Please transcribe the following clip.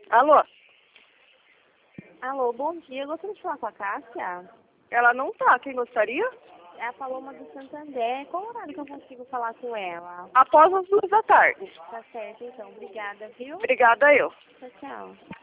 Alô? Alô, bom dia. Eu gostaria de falar com a Cássia. Ela não tá. Quem gostaria? É a Paloma do Santander. Qual horário que eu consigo falar com ela? Após as 2 da tarde. Tá certo, então. Obrigada, viu? Obrigada eu. Tchau, tchau.